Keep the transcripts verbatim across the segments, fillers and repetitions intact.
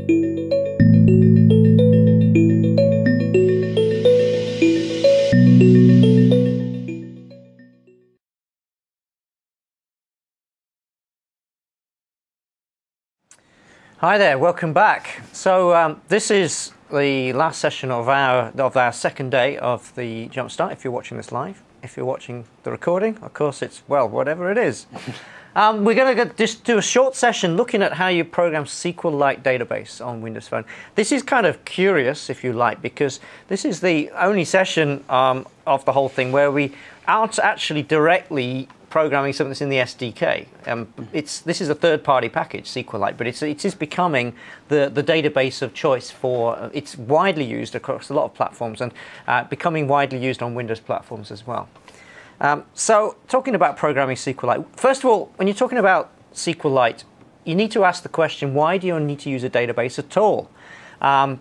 Hi there, welcome back. So um, this is the last session of our of our second day of the Jumpstart. If you're watching this live, if you're watching the recording, of course it's, well, whatever it is. Um, we're going to just do a short session looking at how you program SQLite database on Windows Phone. This is kind of curious, if you like, because this is the only session um, of the whole thing where we aren't actually directly programming something that's in the S D K. Um, it's this is a third-party package, SQLite, but it's it is becoming the the database of choice for. Uh, it's widely used across a lot of platforms and uh, becoming widely used on Windows platforms as well. Um, so, talking about programming SQLite, first of all, when you're talking about SQLite, you need to ask the question: why do you need to use a database at all? Um,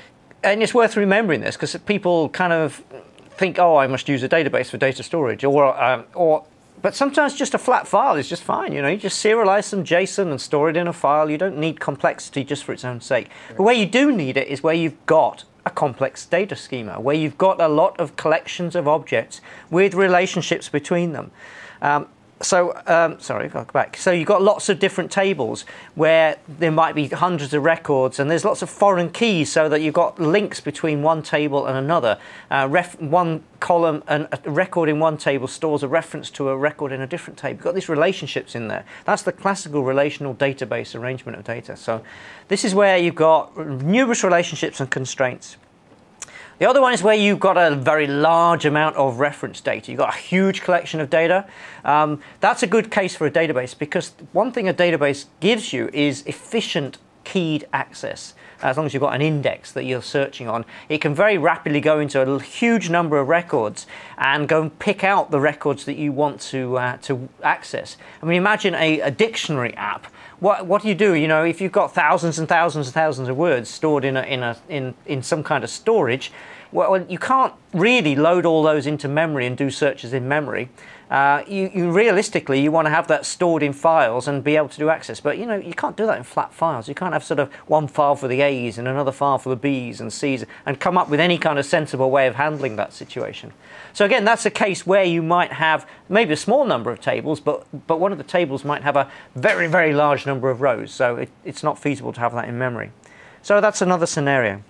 and it's worth remembering this because people kind of think, oh, I must use a database for data storage, or um, or But sometimes just a flat file is just fine. You know, you just serialize some JSON and store it in a file. You don't need complexity just for its own sake. Right. But where you do need it is where you've got a complex data schema, where you've got a lot of collections of objects with relationships between them. Um, So, um, sorry, I'll go back. So you've got lots of different tables where there might be hundreds of records, and there's lots of foreign keys so that you've got links between one table and another. Uh, ref one column, and a record in one table stores a reference to a record in a different table. You've got these relationships in there. That's the classical relational database arrangement of data. So this is where you've got numerous relationships and constraints. The other one is where you've got a very large amount of reference data. You've got a huge collection of data. Um, that's a good case for a database because one thing a database gives you is efficient keyed access. As long as you've got an index that you're searching on, it can very rapidly go into a huge number of records and go and pick out the records that you want to uh, to access. I mean, imagine a, a dictionary app. What what do you do? You know, if you've got thousands and thousands and thousands of words stored in a in a in in some kind of storage, well, you can't really load all those into memory and do searches in memory. Uh, you, you realistically, you want to have that stored in files and be able to do access. But, you know, you can't do that in flat files. You can't have sort of one file for the A's and another file for the B's and C's and come up with any kind of sensible way of handling that situation. So, again, that's a case where you might have maybe a small number of tables, but, but one of the tables might have a very, very large number of rows. So it, it's not feasible to have that in memory. So that's another scenario.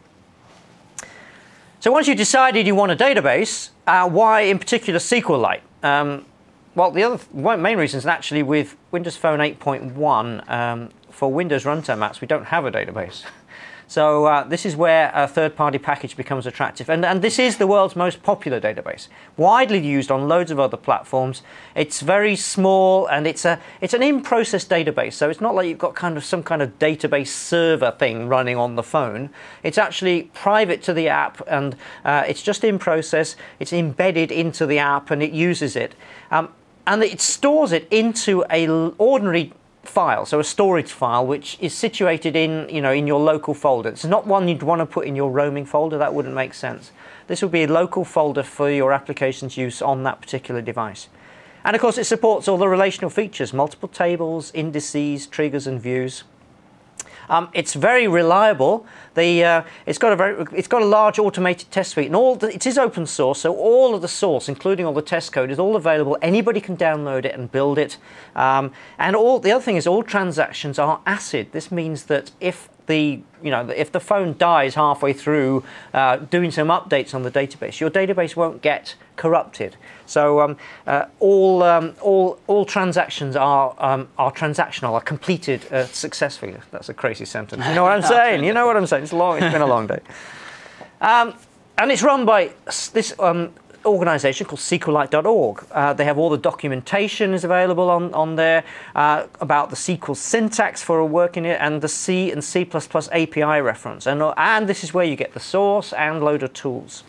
So once you've decided you want a database, uh, why in particular SQLite? Um, well, the other one main reason is actually with Windows Phone eight point one, um, for Windows Runtime apps, we don't have a database. So uh, this is where a third-party package becomes attractive. And, and this is the world's most popular database, widely used on loads of other platforms. It's very small, and it's a it's an in-process database. So it's not like you've got kind of some kind of database server thing running on the phone. It's actually private to the app, and uh, it's just in process. It's embedded into the app, and it uses it. Um, and it stores it into an ordinary file, so a storage file, which is situated in, you know, in your local folder. It's not one you'd want to put in your roaming folder. That wouldn't make sense. This would be a local folder for your application's use on that particular device. And of course, it supports all the relational features: multiple tables, indices, triggers, and views. Um, it's very reliable. The, uh, it's got a very, it's got a large automated test suite, and all the, it is open source. So all of the source, including all the test code, is all available. Anybody can download it and build it. Um, and all the other thing is, all transactions are ACID. This means that if the you know if the phone dies halfway through uh, doing some updates on the database, your database won't get corrupted. So um, uh, all um, all all transactions are um, are transactional, are completed uh, successfully. That's a crazy sentence. You know what I'm saying? You know what I'm saying? It's long. It's been a long day. Um, and it's run by this um, organisation called SQLite dot org. Uh, they have all the documentation is available on on there uh, about the S Q L syntax for working it, and the C and C plus plus A P I reference. And and this is where you get the source and load of tools.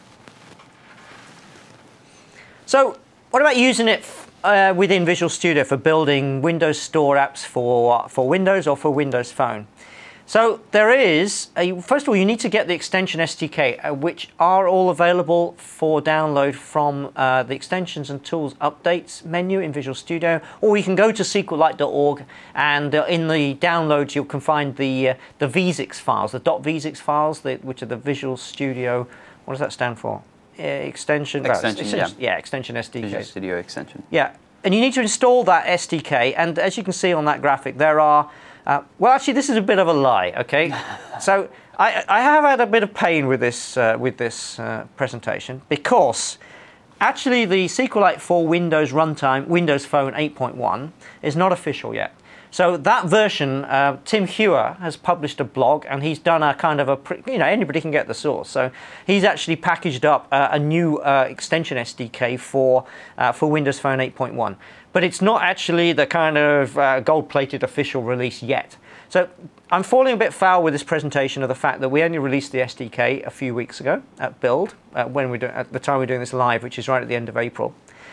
So what about using it uh, within Visual Studio for building Windows Store apps for, for Windows or for Windows Phone? So there is, a, first of all, you need to get the extension S D K, uh, which are all available for download from uh, the Extensions and Tools Updates menu in Visual Studio, or you can go to SQLite dot org, and uh, in the downloads you can find the uh, the V S I X files, the .vsix files, the, which are the Visual Studio, what does that stand for? Uh, extension, extension, well, yeah. yeah, extension S D K. Visual Studio extension. Yeah, and you need to install that S D K, and as you can see on that graphic, there are Uh, well, actually, this is a bit of a lie. Okay, so I, I have had a bit of pain with this uh, with this uh, presentation, because actually the SQLite for Windows Runtime, Windows Phone eight point one, is not official yet. So that version, uh, Tim Hewer has published a blog, and he's done a kind of a, you know, anybody can get the source. So he's actually packaged up uh, a new uh, extension S D K for uh, for Windows Phone eight point one. But it's not actually the kind of uh, gold-plated official release yet. So I'm falling a bit foul with this presentation of the fact that we only released the S D K a few weeks ago at Build, uh, when we do, at the time we're doing this live, which is right at the end of April.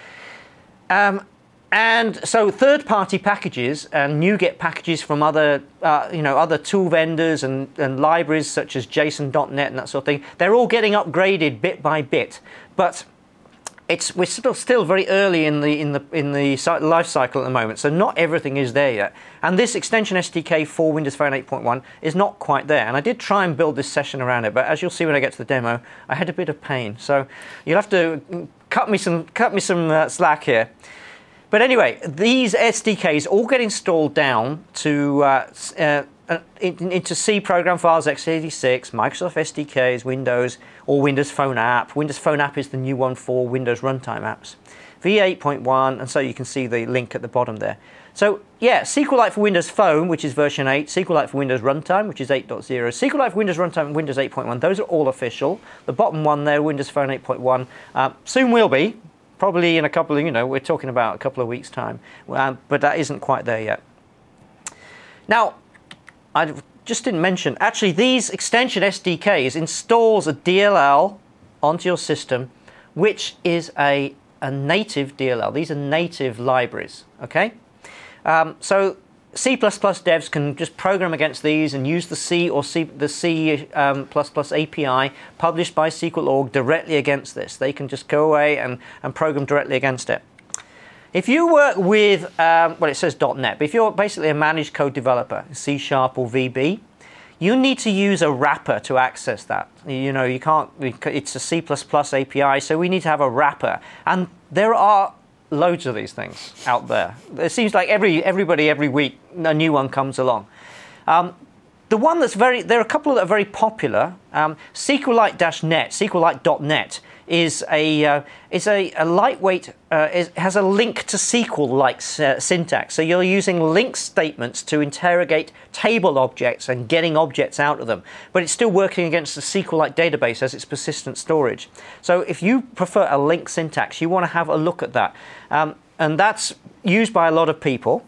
Um, and so third-party packages and NuGet packages from other, uh, you know, other tool vendors and, and libraries such as JSON dot net and that sort of thing, they're all getting upgraded bit by bit. But It's, we're still still very early in the in the in the life cycle at the moment, so not everything is there yet. And this extension S D K for Windows Phone eight point one is not quite there. And I did try and build this session around it, but as you'll see when I get to the demo, I had a bit of pain. So you'll have to cut me some cut me some uh, slack here. But anyway, these S D Ks all get installed down to uh, uh, Uh, in, into C program files, x eighty-six, Microsoft S D Ks, Windows, or Windows Phone App. Windows Phone App is the new one for Windows Runtime apps. V eight point one, and so you can see the link at the bottom there. So yeah, SQLite for Windows Phone, which is version eight, SQLite for Windows Runtime, which is eight point zero, SQLite for Windows Runtime and Windows eight point one, those are all official. The bottom one there, Windows Phone eight point one, uh, soon will be, probably in a couple of, you know, we're talking about a couple of weeks' time, um, but that isn't quite there yet. Now, I just didn't mention, actually these extension S D Ks installs a D L L onto your system, which is a, a native D L L. These are native libraries, okay? Um, so C plus plus devs can just program against these and use the C or C, the C um, plus plus A P I published by S Q L dot org directly against this. They can just go away and, and program directly against it. If you work with, um, well, it says .NET, but if you're basically a managed code developer, C Sharp or V B, you need to use a wrapper to access that. You know, you can't, it's a C plus plus A P I, so we need to have a wrapper. And there are loads of these things out there. It seems like every everybody, every week, a new one comes along. Um, the one that's very, there are a couple that are very popular. Um, SQLite net, SQLite dot net, is a uh, is a, a lightweight, uh, is, has a link to S Q L-like uh, syntax. So you're using link statements to interrogate table objects and getting objects out of them. But it's still working against the SQLite database as its persistent storage. So if you prefer a link syntax, you want to have a look at that. Um, and that's used by a lot of people.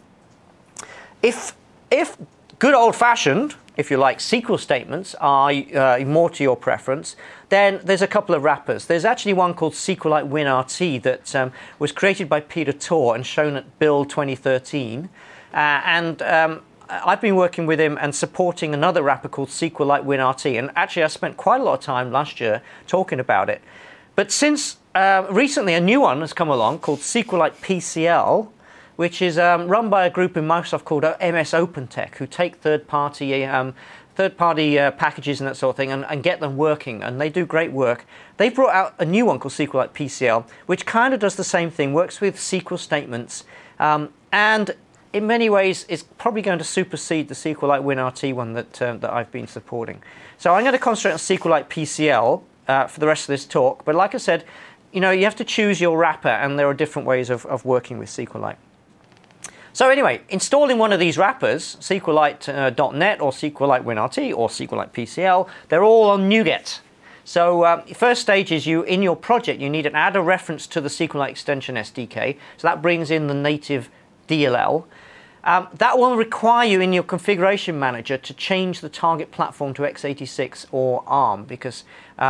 If, if good old-fashioned, if you like, S Q L statements are uh, more to your preference, then there's a couple of wrappers. There's actually one called SQLite WinRT that um, was created by Peter Tor and shown at Build twenty thirteen. Uh, and um, I've been working with him and supporting another wrapper called SQLite WinRT. And actually, I spent quite a lot of time last year talking about it. But since uh, recently, a new one has come along called SQLite P C L, which is um, run by a group in Microsoft called M S OpenTech, who take third-party um, third-party uh, packages and that sort of thing and, and get them working, and they do great work. They've brought out a new one called SQLite P C L, which kind of does the same thing, works with S Q L statements, um, and in many ways is probably going to supersede the SQLite WinRT one that, uh, that I've been supporting. So I'm going to concentrate on SQLite P C L uh, for the rest of this talk, but like I said, you know, you have to choose your wrapper, and there are different ways of, of working with SQLite. So anyway, installing one of these wrappers, SQLite dot net uh, or SQLite WinRT or SQLite P C L, they're all on NuGet. So uh, first stage is you, in your project, you need to add a reference to the SQLite extension S D K. So that brings in the native D L L. Um, that will require you in your configuration manager to change the target platform to x eighty-six or ARM, because um,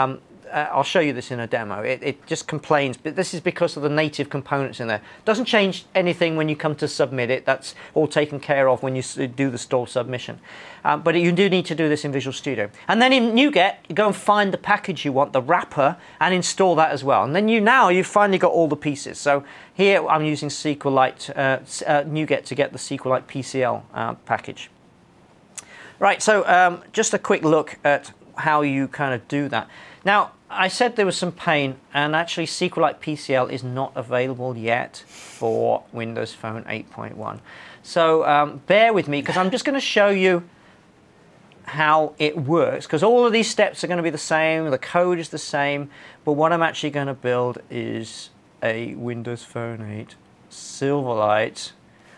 uh, I'll show you this in a demo. It, it just complains, but this is because of the native components in there. Doesn't change anything when you come to submit it. That's all taken care of when you do the store submission. Um, but you do need to do this in Visual Studio. And then in NuGet, you go and find the package you want, the wrapper, and install that as well. And then you now you've finally got all the pieces. So here I'm using SQLite uh, uh, NuGet to get the SQLite P C L uh, package. Right. So um, just a quick look at how you kind of do that. Now, I said there was some pain, and actually SQLite P C L is not available yet for Windows Phone eight point one. So um, bear with me, because I'm just going to show you how it works, because all of these steps are going to be the same, the code is the same, but what I'm actually going to build is a Windows Phone eight Silverlight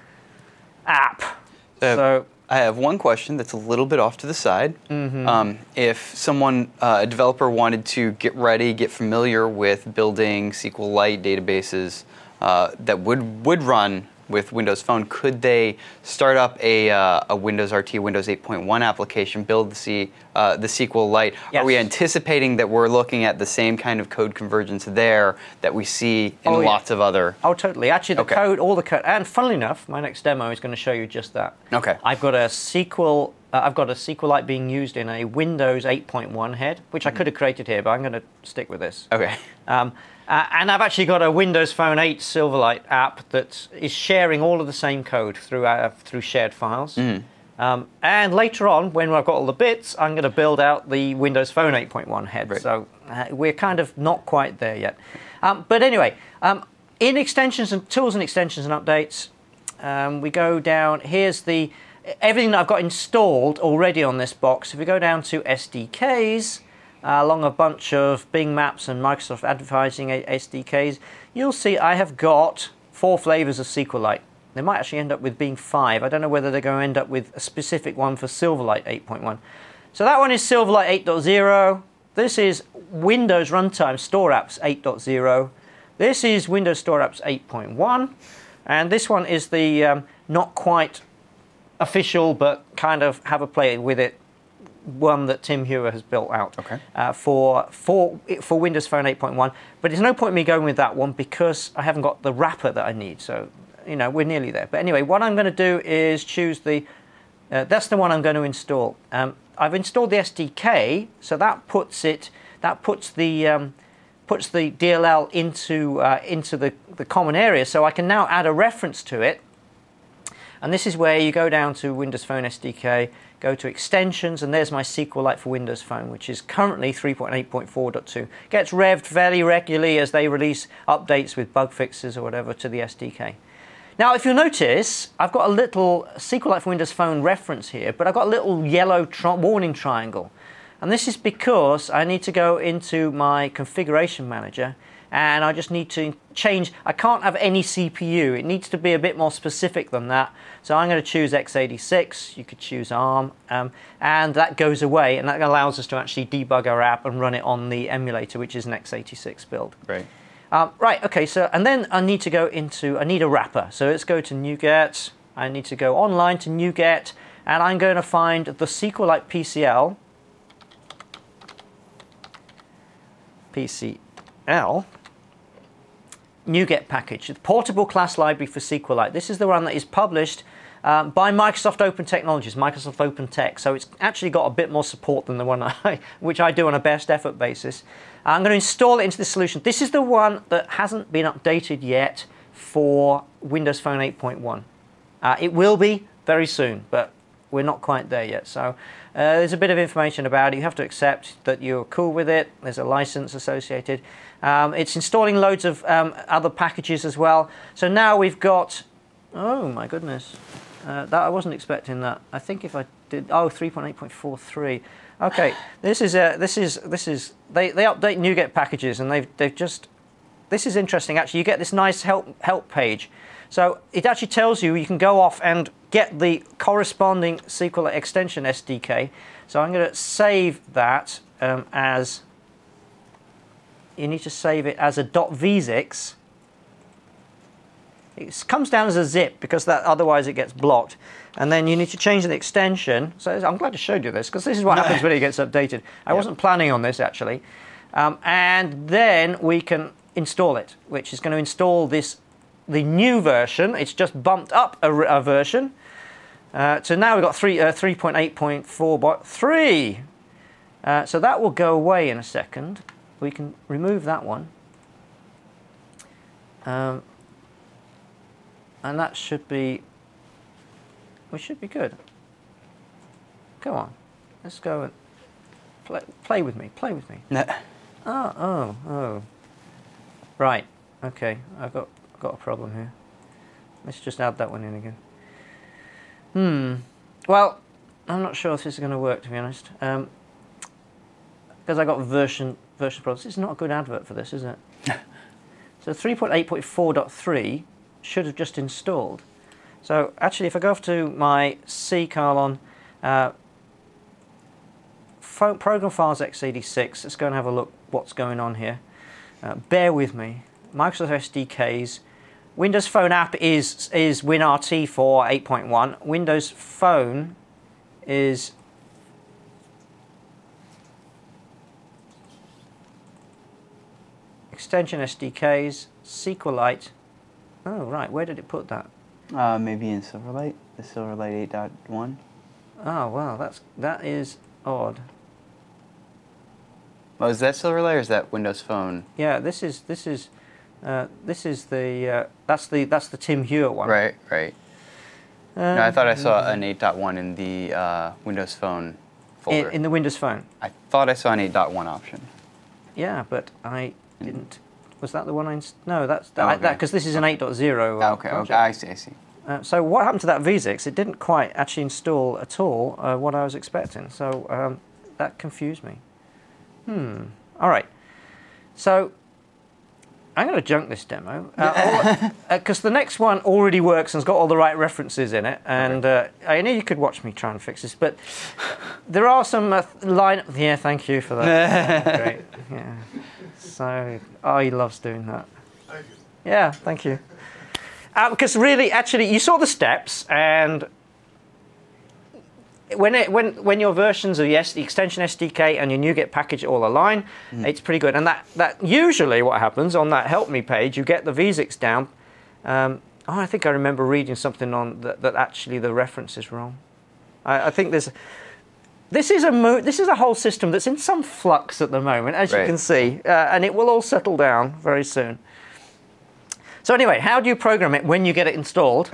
app. Uh, so I have one question that's a little bit off to the side. Mm-hmm. Um, if someone, uh, a developer, wanted to get ready, get familiar with building SQLite databases uh, that would would run with Windows Phone, could they start up a uh, a Windows R T, Windows eight point one application, build the C, uh, the SQLite? Yes. Are we anticipating that we're looking at the same kind of code convergence there that we see in Oh, yeah. lots of other? Oh, totally. Actually, the Okay. code, all the code, and funnily enough, my next demo is going to show you just that. Okay. I've got a S Q L. Uh, I've got a SQLite being used in a Windows eight point one head, which I could have created here, but I'm going to stick with this. Okay. Um, uh, and I've actually got a Windows Phone eight Silverlight app that is sharing all of the same code through uh, through shared files. Mm. Um, and later on, when I've got all the bits, I'm going to build out the Windows Phone eight point one head. Right. So uh, we're kind of not quite there yet. Um, but anyway, um, in extensions and tools and extensions and updates, um, we go down. Here's the everything that I've got installed already on this box. If we go down to S D Ks, uh, along a bunch of Bing Maps and Microsoft Advertising S D Ks, you'll see I have got four flavors of SQLite. They might actually end up with being five. I don't know whether they're going to end up with a specific one for Silverlight eight point one. So that one is Silverlight eight point zero. This is Windows Runtime Store Apps eight point zero. This is Windows Store Apps eight point one. And this one is the um, not quite official, but kind of have a play with it, one that Tim Hewer has built out Okay. uh, for, for, for Windows Phone eight point one. But there's no point in me going with that one because I haven't got the wrapper that I need. So, you know, we're nearly there. But anyway, what I'm going to do is choose the, uh, that's the one I'm going to install. Um, I've installed the S D K, so that puts it, that puts the, um, puts the D L L into, uh, into the, the common area. So I can now add a reference to it. And this is where you go down to Windows Phone S D K, go to extensions, and there's my SQLite for Windows Phone, which is currently three point eight point four point two. Gets revved fairly regularly as they release updates with bug fixes or whatever to the S D K. Now, if you'll notice, I've got a little SQLite for Windows Phone reference here, but I've got a little yellow tri- warning triangle. And this is because I need to go into my configuration manager, and I just need to change. I can't have any C P U. It needs to be a bit more specific than that. So I'm going to choose x eighty-six. You could choose ARM. Um, and that goes away, and that allows us to actually debug our app and run it on the emulator, which is an x eighty-six build. Right. Um, right, okay, so, and then I need to go into, I need a wrapper. So let's go to NuGet. I need to go online to NuGet, and I'm going to find the SQLite P C L. P C L. NuGet package, the portable class library for SQLite. This is the one that is published um, by Microsoft Open Technologies, Microsoft Open Tech. So it's actually got a bit more support than the one I, which I do on a best effort basis. I'm going to install it into the solution. This is the one that hasn't been updated yet for Windows Phone eight point one. Uh, it will be very soon, but we're not quite there yet. So uh, there's a bit of information about it. You have to accept that you're cool with it. There's a license associated. Um, it's installing loads of um, other packages as well. So now we've got, oh my goodness, uh, that I wasn't expecting that. I think if I did, oh, three point eight point four three. Okay, this is a, this is this is they they update NuGet packages, and they've they've just, this is interesting actually. You get this nice help help page. So it actually tells you you can go off and get the corresponding SQLite extension S D K. So I'm going to save that um, as, you need to save it as a .vzix. It comes down as a zip because that otherwise it gets blocked. And then you need to change the extension. So I'm glad I showed you this because this is what happens when it gets updated. I wasn't planning on this actually. Um, and then we can install it, which is going to install this, the new version. It's just bumped up a, a version. Uh, so now we've got three, uh, three point eight point four point three. Uh, so that will go away in a second. We can remove that one. Um, and that should be, we should be good. Come on, let's go and play, play with me, play with me. oh, oh, oh. Right, okay, I've got, got a problem here. Let's just add that one in again. Hmm, well, I'm not sure if this is going to work, to be honest. Um, because I got version, version problems. It's not a good advert for this, is it? So three point eight point four point three should have just installed. So actually, if I go off to my C colon, uh, program files x eighty-six, let's go and have a look what's going on here. Uh, bear with me. Microsoft S D Ks. Windows Phone app is is WinRT for eight point one. Windows Phone is extension S D Ks, SQLite. Oh right, where did it put that? Uh, maybe in Silverlight, the Silverlight eight point one. Oh wow, that's that is odd. Oh, is that Silverlight or is that Windows Phone? Yeah, this is this is uh, this is the uh, that's the that's the Tim Hewitt one. Right, right. Um, no, I thought I saw an eight point one in the uh, Windows Phone folder. In, in the Windows Phone. I thought I saw an eight point one option. Yeah, but I didn't. Was that the one I? Inst no, that's that Oh, okay. because this is an eight point zero. Uh, okay, okay, project. I see, I see. Uh, so what happened to that V six? It didn't quite actually install at all uh, what I was expecting. So um, that confused me. Hmm. All right. So I'm going to junk this demo because uh, uh, the next one already works and has got all the right references in it. And uh, I know you could watch me try and fix this, but there are some uh, line. Yeah, thank you for that. Great. Yeah. So oh, he loves doing that. Thank you. Yeah, thank you. Uh, because really, actually, you saw the steps, and when it, when when your versions of yes, the extension S D K and your NuGet package all align, mm. it's pretty good. And that that usually what happens on that help me page, you get the V six down. Um, oh, I think I remember reading something on that, that actually the reference is wrong. I, I think there's. This is a mo this is a whole system that's in some flux at the moment, as right. you can see, uh, and it will all settle down very soon. So anyway, how do you program it when you get it installed?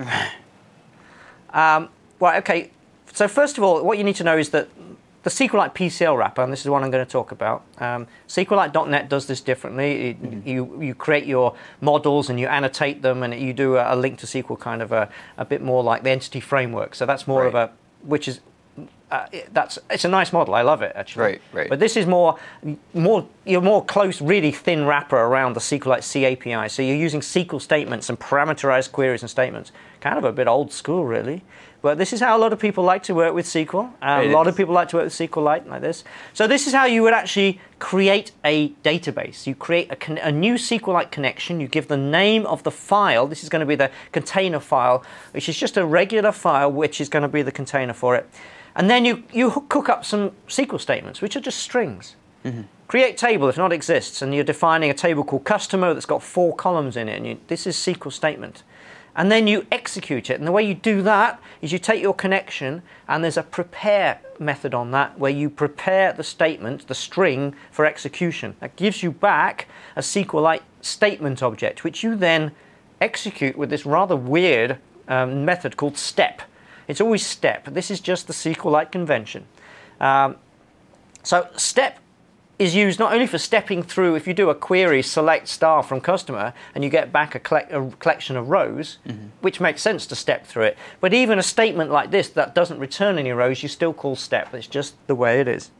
um, well, okay. So first of all, what you need to know is that the SQLite P C L wrapper, and this is what I'm going to talk about. Um, SQLite dot net does this differently. It, mm-hmm. You you create your models and you annotate them, and you do a, a link to S Q L kind of a, a bit more like the entity framework. So that's more right. of a which is. Uh, it, that's it's a nice model. I love it actually. Right, right. But this is more, more you're more close, really thin wrapper around the SQLite C A P I. So you're using S Q L statements and parameterized queries and statements. Kind of a bit old school, really. But this is how a lot of people like to work with S Q L. Uh, a lot is. of people like to work with SQLite like this. So this is how you would actually create a database. You create a, a new SQLite connection. You give the name of the file. This is going to be the container file, which is just a regular file, which is going to be the container for it. And then you, you cook up some S Q L statements, which are just strings. Mm-hmm. Create table if not exists, and you're defining a table called customer that's got four columns in it, and you, this is S Q L statement. And then you execute it, and the way you do that is you take your connection, and there's a prepare method on that, where you prepare the statement, the string, for execution. That gives you back a SQLite statement object, which you then execute with this rather weird um, method called step. It's always step. This is just the SQLite convention. Um, so step is used not only for stepping through, if you do a query, select star from customer, and you get back a, collect, a collection of rows, mm-hmm. which makes sense to step through it. But even a statement like this that doesn't return any rows, you still call step. It's just the way it is.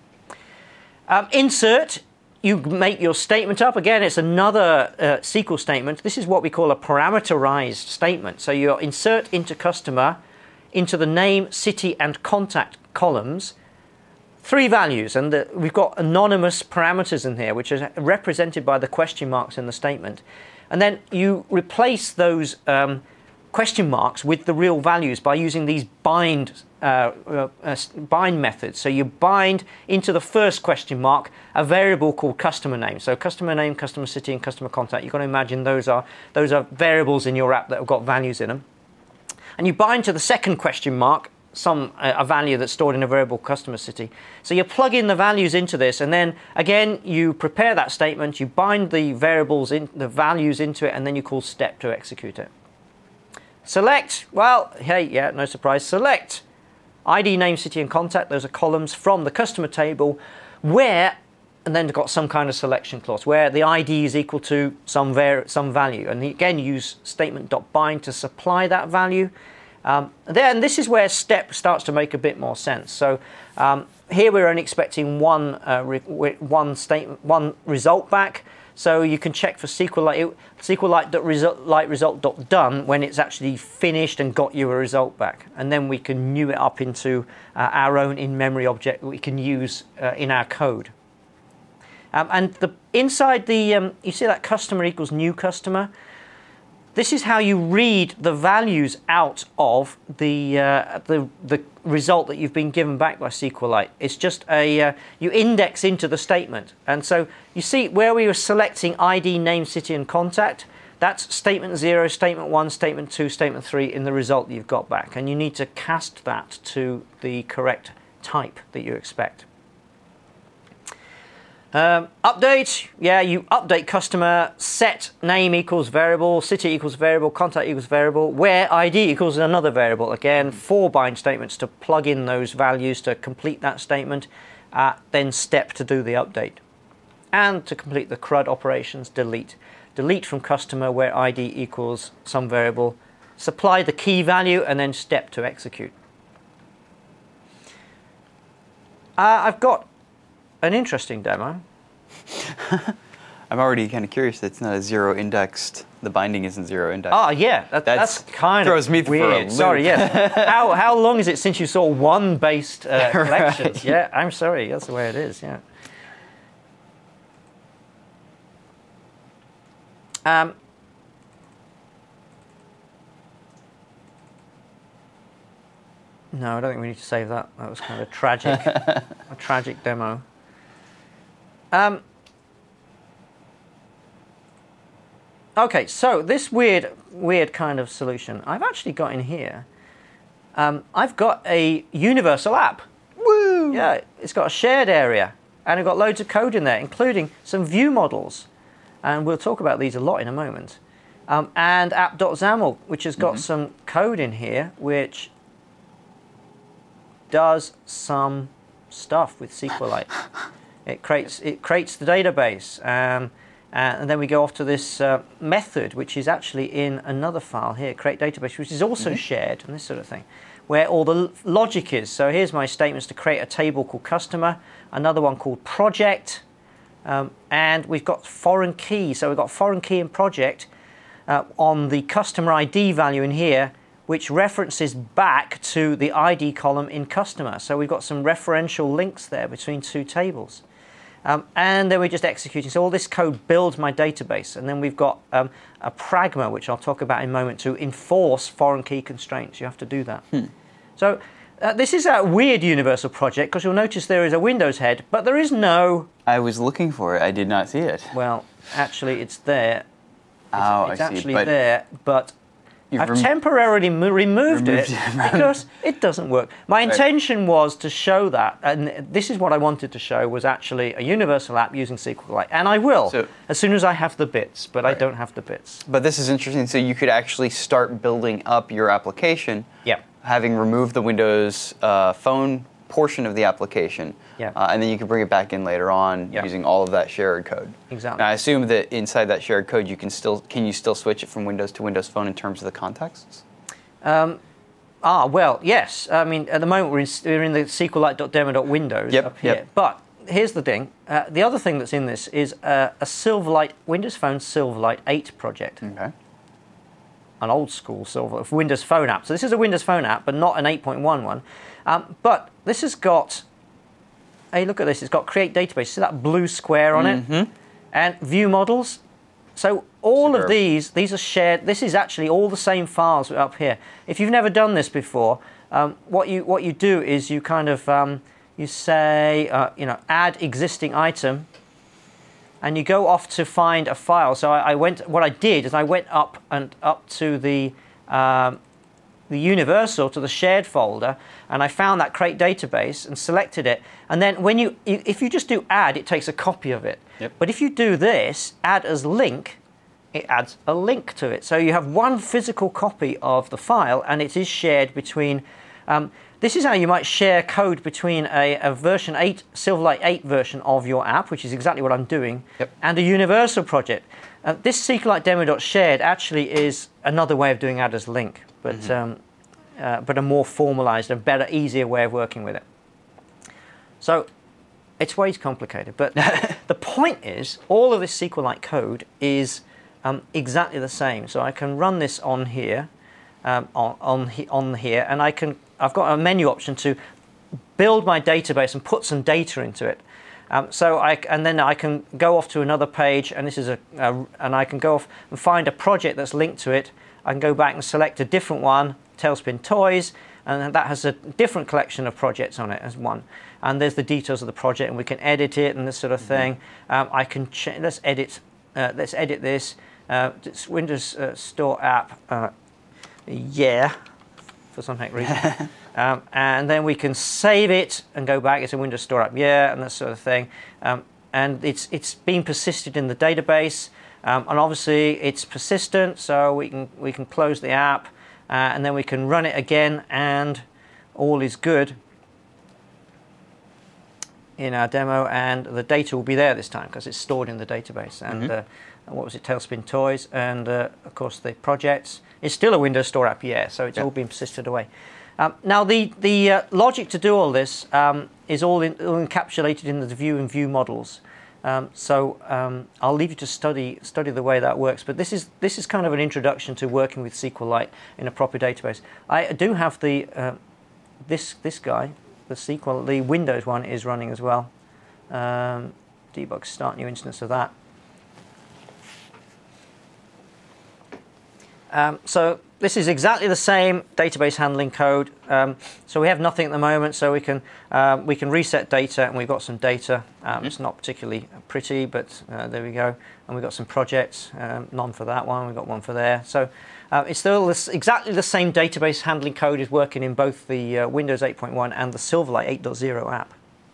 Um, insert. You make your statement up. Again, it's another uh, S Q L statement. This is what we call a parameterized statement. So you insert into customer, into the name, city, and contact columns, three values, and the, we've got anonymous parameters in here, which are represented by the question marks in the statement. And then you replace those um, question marks with the real values by using these bind uh, uh, uh, bind methods. So you bind into the first question mark a variable called customer name. So customer name, customer city, and customer contact. You've got to imagine those are those are variables in your app that have got values in them. And you bind to the second question mark some uh, a value that's stored in a variable customer city. So you plug in the values into this, and then again you prepare that statement. You bind the variables in the values into it, and then you call step to execute it. Select, well, hey, yeah, no surprise, select I D, name, city, and contact. Those are columns from the customer table where, and then got some kind of selection clause, where the I D is equal to some, var some value. And again, use statement.bind to supply that value. Um, then this is where step starts to make a bit more sense. So um, here we're only expecting one, uh, re one, statement, one result back. So you can check for SQLite, SQLite.result result dot done when it's actually finished and got you a result back. And then we can new it up into uh, our own in-memory object that we can use uh, in our code. Um, and the, inside the, um, you see that customer equals new customer? This is how you read the values out of the, uh, the, the result that you've been given back by SQLite. It's just a, uh, you index into the statement. And so you see where we were selecting I D, name, city, and contact, that's statement zero, statement one, statement two, statement three in the result that you've got back. And you need to cast that to the correct type that you expect. Um, update, yeah, you update customer, set name equals variable, city equals variable, contact equals variable, where I D equals another variable. Again, four bind statements to plug in those values to complete that statement, uh, then step to do the update. And to complete the C R U D operations, delete. Delete from customer where I D equals some variable, supply the key value, and then step to execute. Uh, I've got an interesting demo. I'm already kind of curious that it's not a zero indexed, the binding isn't zero indexed. Ah, yeah, that, that's, that's kind throws of me weird. For a loop. Sorry, yes. how, how long is it since you saw one based uh, collections? Right. Yeah, I'm sorry, that's the way it is, yeah. Um, no, I don't think we need to save that. That was kind of tragic, a tragic demo. Um, okay, so this weird, weird kind of solution, I've actually got in here. Um, I've got a universal app. Woo! Yeah, it's got a shared area, and I've got loads of code in there, including some view models, and we'll talk about these a lot in a moment. Um, and app.xaml, which has got mm-hmm. some code in here, which does some stuff with SQLite. It creates it creates the database, um, and then we go off to this uh, method, which is actually in another file here, create database, which is also mm-hmm. shared, and this sort of thing, where all the logic is. So here's my statements to create a table called customer, another one called project, um, and we've got foreign key. So we've got foreign key and project uh, on the customer I D value in here, which references back to the I D column in customer. So we've got some referential links there between two tables. Um, and then we're just executing. So all this code builds my database. And then we've got um, a pragma, which I'll talk about in a moment, to enforce foreign key constraints. You have to do that. Hmm. So uh, this is a weird universal project, because you'll notice there is a Windows head, but there is no... I was looking for it. I did not see it. Well, actually, it's there. It's, oh, it's I see. actually but there, but... You've I've rem temporarily removed, removed it, it because it doesn't work. My right. intention was to show that, and this is what I wanted to show, was actually a universal app using SQLite. And I will, so, as soon as I have the bits, but right. I don't have the bits. But this is interesting. So you could actually start building up your application, yeah. having removed the Windows uh, Phone portion of the application, yeah. uh, and then you can bring it back in later on yeah. using all of that shared code. Exactly. Now, I assume that inside that shared code, you can still can you still switch it from Windows to Windows Phone in terms of the contexts? Um, ah, well, yes. I mean, at the moment we're in, we're in the SQLite.demo.windows yep, up here. Yep. But here's the thing. Uh, the other thing that's in this is uh, a Silverlight, Windows Phone Silverlight eight project. Okay. An old school Silver Windows Phone app. So this is a Windows Phone app, but not an eight point one one. Um, but this has got, hey, look at this. It's got create database. See that blue square on mm-hmm. it? And view models. so all Superb. of these, these are shared. This is actually all the same files up here. If you've never done this before, um, what you what you do is you kind of um, you say uh, you know add existing item, and you go off to find a file. So I, I went. What I did is I went up and up to the um, the universal, to the shared folder, and I found that create database and selected it. And then when you, if you just do add, it takes a copy of it. Yep. But if you do this, add as link, it adds a link to it. So you have one physical copy of the file, and it is shared between. Um, this is how you might share code between a, a version eight, Silverlight eight version of your app, which is exactly what I'm doing, yep. and a universal project. Uh, this SQLite demo.shared actually is another way of doing add as link, but mm-hmm. um, uh, but a more formalized and better, easier way of working with it. So it's way too complicated, but the point is all of this SQLite code is um, exactly the same. So I can run this on here, um, on on, he, on here, and I can. I've got a menu option to build my database and put some data into it. Um, so I and then I can go off to another page, and this is a, a and I can go off and find a project that's linked to it. I can go back and select a different one, Tailspin Toys, and that has a different collection of projects on it as one. And there's the details of the project, and we can edit it and this sort of thing. Mm-hmm. um, I can ch let's edit uh, let's edit this. Uh, it's Windows uh, Store app. Uh, yeah. For some reason. um, and then we can save it and go back. It's a Windows Store app, yeah, and that sort of thing. Um, and it's it's being persisted in the database, um, and obviously it's persistent, so we can we can close the app, uh, and then we can run it again, and all is good in our demo, and the data will be there this time because it's stored in the database. And mm-hmm. uh, what was it? Tailspin Toys, and uh, of course the projects. It's still a Windows Store app, yeah, so it's yeah. all been persisted away. Um, now, the, the uh, logic to do all this um, is all, in, all encapsulated in the view and view models. Um, so um, I'll leave you to study study the way that works. But this is this is kind of an introduction to working with SQLite in a proper database. I do have the uh, this this guy, the S Q L, the Windows one is running as well. Um, debug start new instance of that. Um, so this is exactly the same database handling code. Um, so we have nothing at the moment, so we can um, we can reset data, and we've got some data. Um, mm-hmm. It's not particularly pretty, but uh, there we go. And we've got some projects, um, none for that one. We've got one for there. So uh, it's still this, exactly the same database handling code is working in both the uh, Windows eight point one and the Silverlight eight point oh app.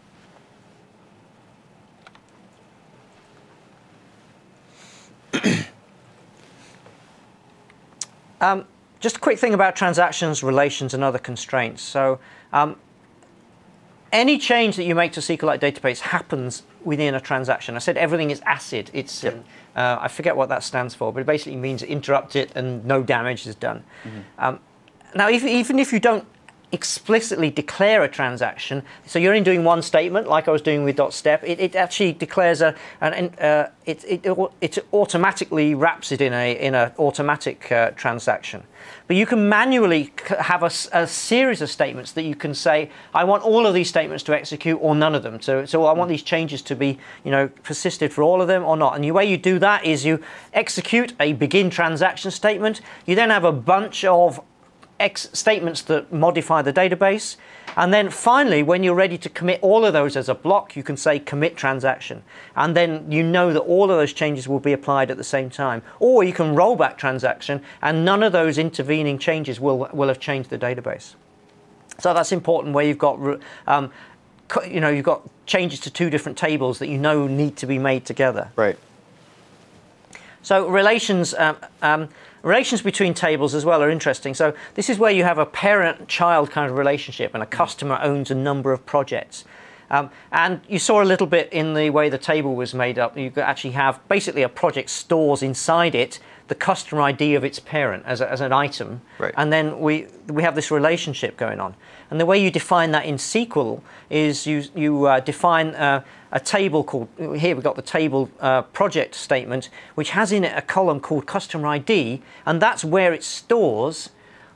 Um, just a quick thing about transactions, relations, and other constraints. So um, any change that you make to SQLite database happens within a transaction. I said everything is ACID. It's yep. uh, I forget what that stands for, but it basically means interrupt it and no damage is done. Mm-hmm. um, now, if, even if you don't explicitly declare a transaction, so you're only doing one statement, like I was doing with .step, it, it actually declares a, an, uh, it, it, it automatically wraps it in a in an automatic uh, transaction. But you can manually have a, a series of statements that you can say, I want all of these statements to execute or none of them. So, so I want these changes to be, you know, persisted for all of them or not. And the way you do that is you execute a begin transaction statement. You then have a bunch of X statements that modify the database, and then finally, when you're ready to commit all of those as a block, you can say commit transaction, and then you know that all of those changes will be applied at the same time. Or you can roll back transaction, and none of those intervening changes will will have changed the database. So that's important where you've got um, you know you've got changes to two different tables that you know need to be made together. Right. So relations. Um, um, Relations between tables as well are interesting. So this is where you have a parent-child kind of relationship, and a customer owns a number of projects. Um, and you saw a little bit in the way the table was made up. You actually have basically a project stores inside it the customer I D of its parent as, a, as an item. Right. And then we we have this relationship going on. And the way you define that in S Q L is you, you uh, define uh, a table called, here we've got the table uh, project statement, which has in it a column called customer I D, and that's where it stores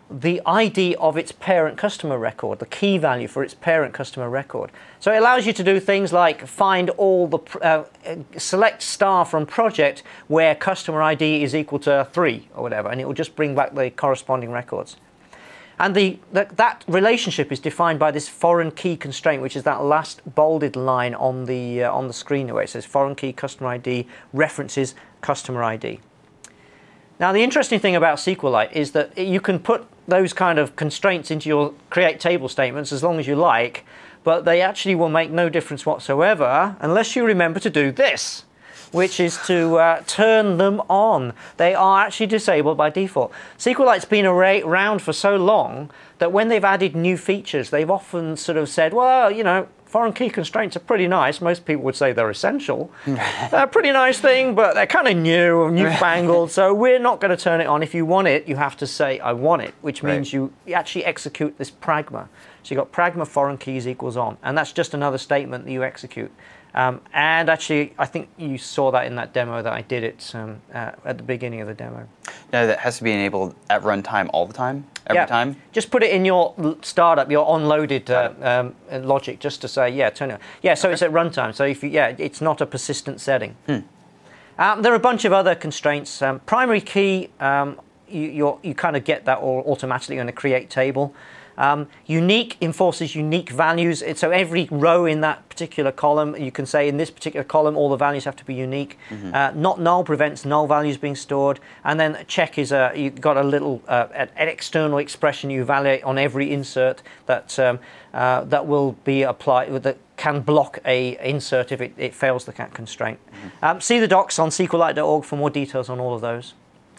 the I D of its parent customer record, the key value for its parent customer record. So it allows you to do things like find all the, uh, select star from project where customer I D is equal to three or whatever, and it will just bring back the corresponding records. And the, the, that relationship is defined by this foreign key constraint, which is that last bolded line on the, uh, on the screen where it says foreign key customer I D references customer I D. Now, the interesting thing about SQLite is that you can put those kind of constraints into your create table statements as long as you like, but they actually will make no difference whatsoever unless you remember to do this, which is to uh, turn them on. They are actually disabled by default. SQLite's been around for so long that when they've added new features, they've often sort of said, well, you know, foreign key constraints are pretty nice. Most people would say they're essential. They're a pretty nice thing, but they're kind of new, newfangled, so we're not going to turn it on. If you want it, you have to say, I want it, which means right. you actually execute this pragma. So you've got pragma foreign keys equals on, and that's just another statement that you execute. Um, and actually, I think you saw that in that demo that I did it um, uh, at the beginning of the demo. Now, that has to be enabled at runtime all the time? Every yeah. time? Just put it in your startup, your onloaded uh, um, logic, just to say, yeah, turn it on. Yeah, so okay. It's at runtime. So if you, yeah, it's not a persistent setting. Hmm. Um, there are a bunch of other constraints. Um, primary key, um, you, you're, you kind of get that all automatically on a create table. Um, unique enforces unique values. So every row in that particular column, you can say in this particular column, all the values have to be unique. Mm-hmm. uh, not null prevents null values being stored. And then check is a, you've got a little uh, an external expression you evaluate on every insert that um, uh, that will be applied, that can block a insert if it, it fails the constraint. Mm-hmm. um, see the docs on SQLite dot org for more details on all of those.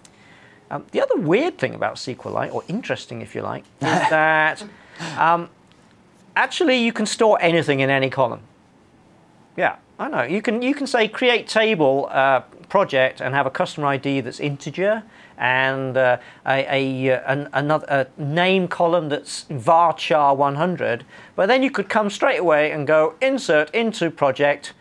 Um, the other weird thing about SQLite, or interesting if you like, is that um, actually you can store anything in any column. Yeah, I know. You can you can say create table uh, project and have a customer I D that's integer and uh, a, a an, another a name column that's varchar one hundred, but then you could come straight away and go insert into project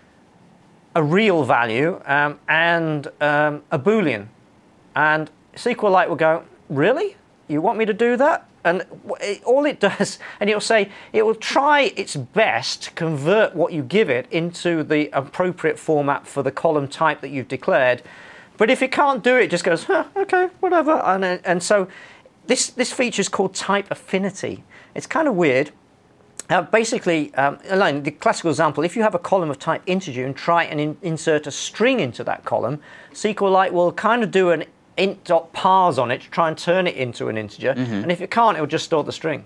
a real value um, and um, a boolean, and SQLite will go, really? You want me to do that? And it, all it does, and it'll say, it will try its best to convert what you give it into the appropriate format for the column type that you've declared. But if it can't do it, it just goes, huh, okay, whatever. And, and so this, this feature is called type affinity. It's kind of weird. Uh, basically, um, the classical example, if you have a column of type integer and try and in, insert a string into that column, SQLite will kind of do an int.parse on it to try and turn it into an integer, mm-hmm. and if it can't, it will just store the string.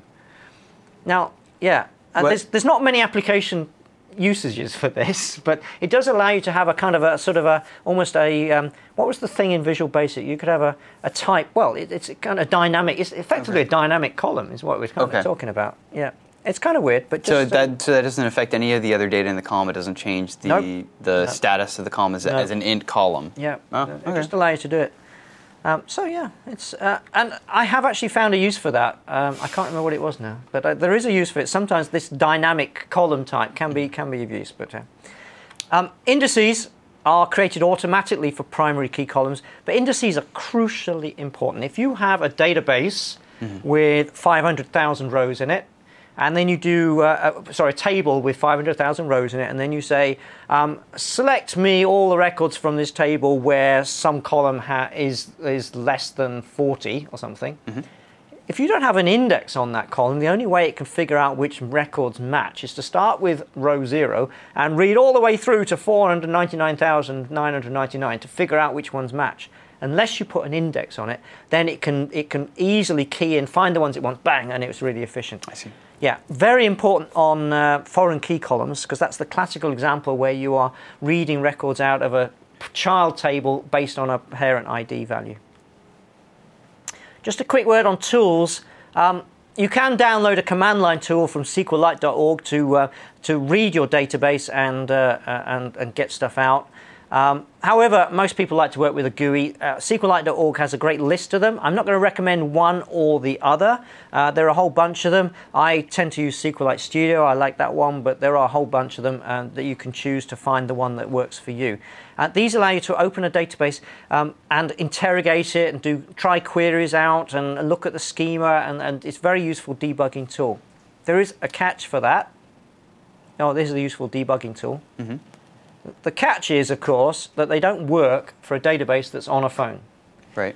Now, yeah, and there's, there's not many application usages for this, but it does allow you to have a kind of a sort of a, almost a, um, what was the thing in Visual Basic? You could have a, a type, well, it, it's kind of dynamic, it's effectively okay. a dynamic column is what we're kind okay. of talking about, yeah. It's kind of weird, but just... So that, um, so that doesn't affect any of the other data in the column? It doesn't change the, nope. the nope. status of the column as, nope. as an int column? Yeah, oh, it okay. just allows you to do it. Um, so yeah, it's uh, and I have actually found a use for that. Um, I can't remember what it was now, but uh, there is a use for it. Sometimes this dynamic column type can be can be of use. But uh, um, indices are created automatically for primary key columns, but indices are crucially important. If you have a database mm-hmm. with five hundred thousand rows in it, and then you do, uh, a, sorry, a table with five hundred thousand rows in it, and then you say, um, select me all the records from this table where some column ha is, is less than forty or something. Mm-hmm. If you don't have an index on that column, the only way it can figure out which records match is to start with row zero and read all the way through to four hundred ninety-nine thousand nine hundred ninety-nine to figure out which ones match. Unless you put an index on it, then it can, it can easily key in, find the ones it wants, bang, and it's really efficient. I see. Yeah, very important on uh, foreign key columns, because that's the classical example where you are reading records out of a child table based on a parent I D value. Just a quick word on tools. Um, you can download a command line tool from SQLite dot org to uh, to read your database and, uh, uh, and and get stuff out. Um, however, most people like to work with a G U I. Uh, SQLite dot org has a great list of them. I'm not going to recommend one or the other. Uh, there are a whole bunch of them. I tend to use SQLite Studio. I like that one, but there are a whole bunch of them uh, that you can choose to find the one that works for you. Uh, these allow you to open a database um, and interrogate it and do try queries out and look at the schema, and, and it's a very useful debugging tool. There is a catch for that. Oh, this is a useful debugging tool. Mm-hmm. The catch is, of course, that they don't work for a database that's on a phone. Right.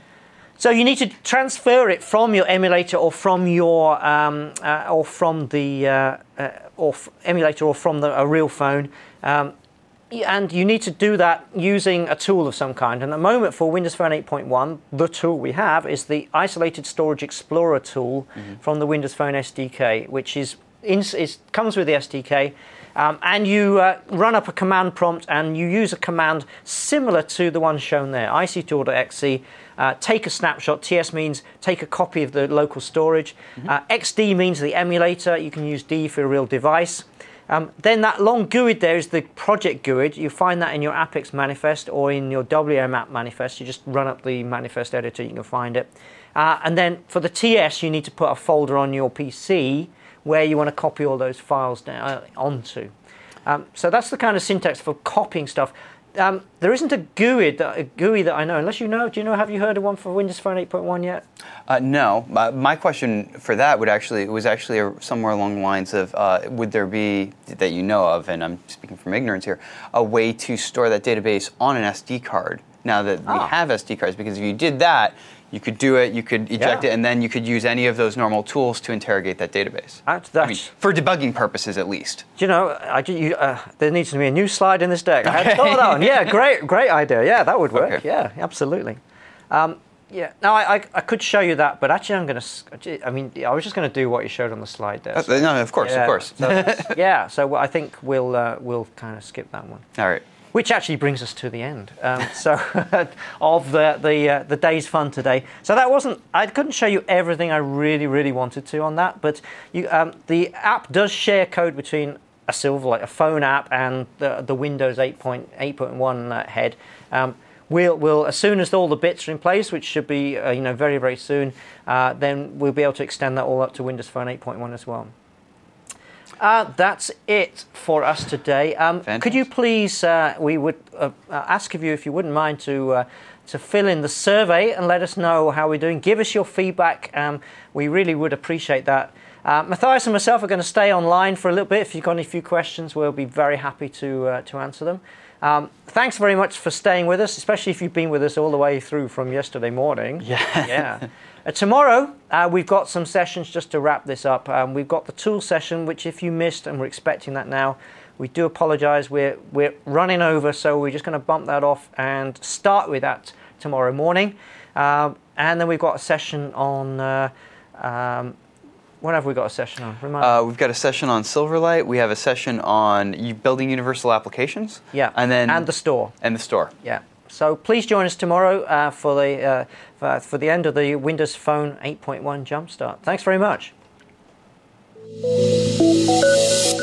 So you need to transfer it from your emulator or from your um, uh, or from the uh, uh, or f emulator or from the, a real phone, um, and you need to do that using a tool of some kind. And at the moment, for Windows Phone eight point one, the tool we have is the Isolated Storage Explorer tool mm-hmm. from the Windows Phone S D K, which is, in, is comes with the S D K. Um, and you uh, run up a command prompt and you use a command similar to the one shown there, ictool dot E X E. Uh, take a snapshot. T S means take a copy of the local storage. Mm-hmm. uh, X D means the emulator. You can use D for a real device. Um, then that long G U I D there is the project G U I D. You find that in your Apex manifest or in your W M app manifest. You just run up the manifest editor, you can find it. Uh, and then for the T S, you need to put a folder on your P C where you want to copy all those files down, uh, onto. Um, so that's the kind of syntax for copying stuff. Um, there isn't a G U I D, that, a G U I that I know, unless you know. Do you know? Have you heard of one for Windows Phone eight point one yet? Uh, no. My, my question for that would actually was actually a, somewhere along the lines of, uh, would there be, that you know of, and I'm speaking from ignorance here, a way to store that database on an S D card now that we ah. have S D cards? Because if you did that, you could do it, you could eject yeah. it, and then you could use any of those normal tools to interrogate that database. That's, I mean, for debugging purposes, at least. Do you know, I, you, uh, there needs to be a new slide in this deck. I had thought that one. Yeah, great, great idea. Yeah, that would work. Okay. Yeah, absolutely. Um, yeah. Now, I, I, I could show you that, but actually, I'm going to. I mean, I was just going to do what you showed on the slide there. So, uh, no, of course, yeah, of course. So, yeah. So I think we'll uh, we'll kind of skip that one. All right. Which actually brings us to the end um, so of the the, uh, the day's fun today. So that wasn't, I couldn't show you everything I really, really wanted to on that, but you, um, the app does share code between a Silverlight, a phone app, and the, the Windows eight point one uh, head. Um, we'll, we'll, as soon as all the bits are in place, which should be uh, you know, very, very soon, uh, then we'll be able to extend that all up to Windows Phone eight point one as well. Uh, that's it for us today. Um, could you please, uh, we would uh, ask of you if you wouldn't mind to uh, to fill in the survey and let us know how we're doing. Give us your feedback. Um, we really would appreciate that. Uh, Matthias and myself are going to stay online for a little bit. If you've got any few questions, we'll be very happy to uh, to answer them. Um, thanks very much for staying with us, especially if you've been with us all the way through from yesterday morning. Yeah. Yeah. Uh, tomorrow, uh, we've got some sessions just to wrap this up. Um, we've got the tool session, which if you missed, and we're expecting that now, we do apologise. We're, we're running over, so we're just going to bump that off and start with that tomorrow morning. Um, and then we've got a session on... Uh, um, what have we got a session on? Remind uh, we've got a session on Silverlight. We have a session on building universal applications. Yeah, and then and the store. And the store. Yeah. So please join us tomorrow uh, for the uh, for, for the end of the Windows Phone eight point one Jumpstart. Thanks very much.